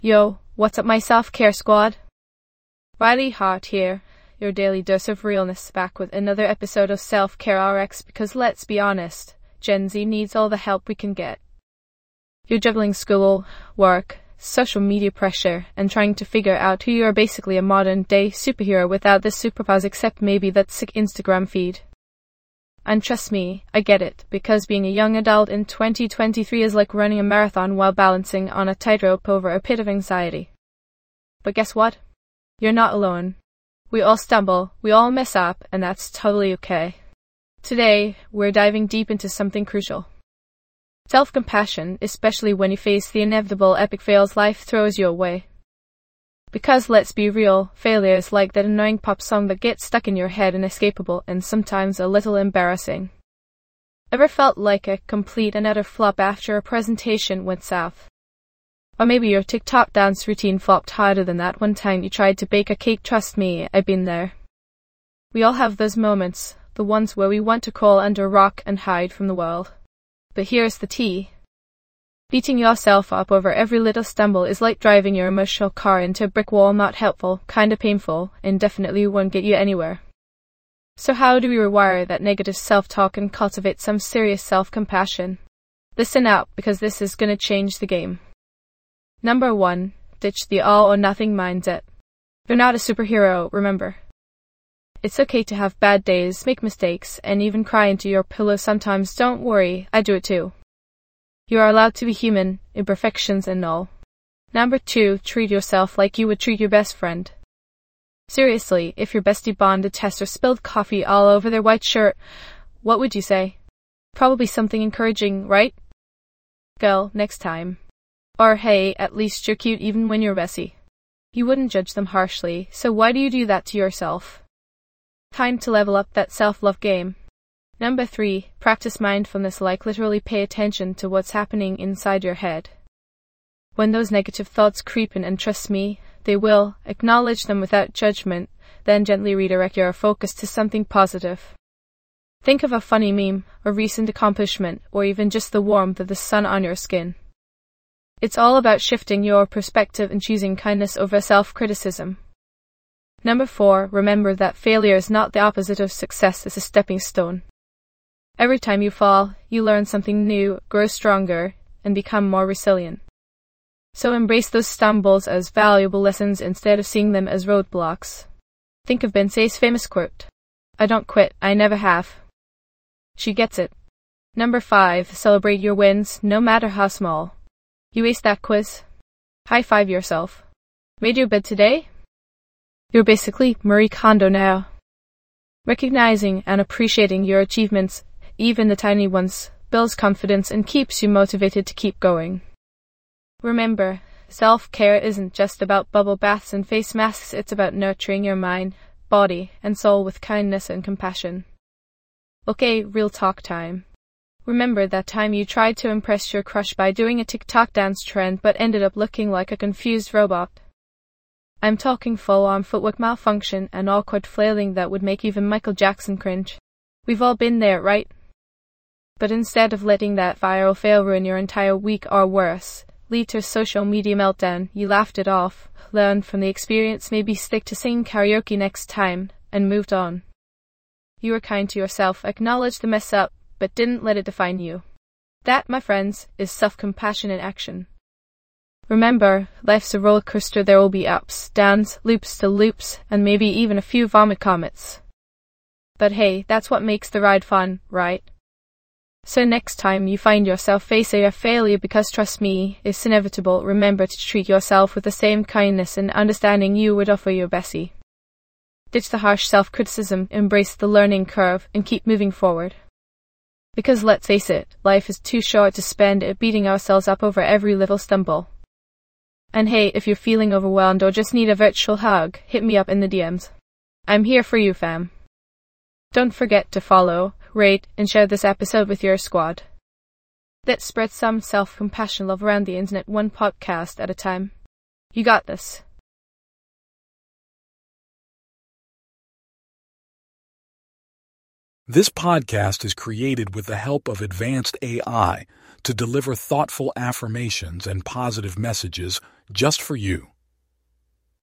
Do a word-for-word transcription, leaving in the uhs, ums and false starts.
Yo, what's up my self-care squad? Riley Hart here, your daily dose of realness, back with another episode of Self-Care R X, because let's be honest, Gen Z needs all the help we can get. You're juggling school, work, social media pressure, and trying to figure out who you are, basically a modern-day superhero without this superpowers except maybe that sick Instagram feed. And trust me, I get it, because being a young adult in twenty twenty-three is like running a marathon while balancing on a tightrope over a pit of anxiety. But guess what? You're not alone. We all stumble, we all mess up, and that's totally okay. Today, we're diving deep into something crucial. Self-compassion, especially when you face the inevitable epic fails life throws your way. Because let's be real, failure is like that annoying pop song that gets stuck in your head, inescapable and sometimes a little embarrassing. Ever felt like a complete and utter flop after a presentation went south? Or maybe your TikTok dance routine flopped harder than that one time you tried to bake a cake. Trust me, I've been there. We all have those moments, the ones where we want to crawl under a rock and hide from the world. But here's the tea. Beating yourself up over every little stumble is like driving your emotional car into a brick wall. Not helpful, kinda painful, and definitely won't get you anywhere. So how do we rewire that negative self-talk and cultivate some serious self-compassion? Listen up, because this is gonna change the game. Number one, ditch the all-or-nothing mindset. You're not a superhero, remember. It's okay to have bad days, make mistakes, and even cry into your pillow sometimes. Don't worry, I do it too. You are allowed to be human, imperfections and all. Number two, treat yourself like you would treat your best friend. Seriously, if your bestie bombed a test or spilled coffee all over their white shirt, what would you say? Probably something encouraging, right? Girl, next time. Or hey, at least you're cute even when you're messy. You wouldn't judge them harshly, so why do you do that to yourself? Time to level up that self-love game. Number three, practice mindfulness, like literally pay attention to what's happening inside your head. When those negative thoughts creep in, and trust me, they will, acknowledge them without judgment, then gently redirect your focus to something positive. Think of a funny meme, a recent accomplishment, or even just the warmth of the sun on your skin. It's all about shifting your perspective and choosing kindness over self-criticism. Number four, remember that failure is not the opposite of success, it's a stepping stone. Every time you fall, you learn something new, grow stronger, and become more resilient. So embrace those stumbles as valuable lessons instead of seeing them as roadblocks. Think of Beyoncé's famous quote, "I don't quit, I never have." She gets it. Number five, celebrate your wins, no matter how small. You aced that quiz? High-five yourself. Made your bed today? You're basically Marie Kondo now. Recognizing and appreciating your achievements, even the tiny ones, builds confidence and keeps you motivated to keep going. Remember, self-care isn't just about bubble baths and face masks, it's about nurturing your mind, body, and soul with kindness and compassion. Okay, real talk time. Remember that time you tried to impress your crush by doing a TikTok dance trend but ended up looking like a confused robot? I'm talking full-on footwork malfunction and awkward flailing that would make even Michael Jackson cringe. We've all been there, right? But instead of letting that viral fail ruin your entire week or worse, lead to a social media meltdown, you laughed it off, learned from the experience, maybe stick to singing karaoke next time, and moved on. You were kind to yourself, acknowledged the mess up, but didn't let it define you. That, my friends, is self-compassion in action. Remember, life's a roller coaster. There will be ups, downs, loops to loops, and maybe even a few vomit comets. But hey, that's what makes the ride fun, right? So next time you find yourself facing a failure, because trust me, it's inevitable, remember to treat yourself with the same kindness and understanding you would offer your bestie. Ditch the harsh self-criticism, embrace the learning curve, and keep moving forward. Because let's face it, life is too short to spend it beating ourselves up over every little stumble. And hey, if you're feeling overwhelmed or just need a virtual hug, hit me up in the D Ms. I'm here for you, fam. Don't forget to follow, rate, and share this episode with your squad. Let's spread some self-compassion love around the internet, one podcast at a time. You got this. This podcast is created with the help of advanced A I to deliver thoughtful affirmations and positive messages just for you.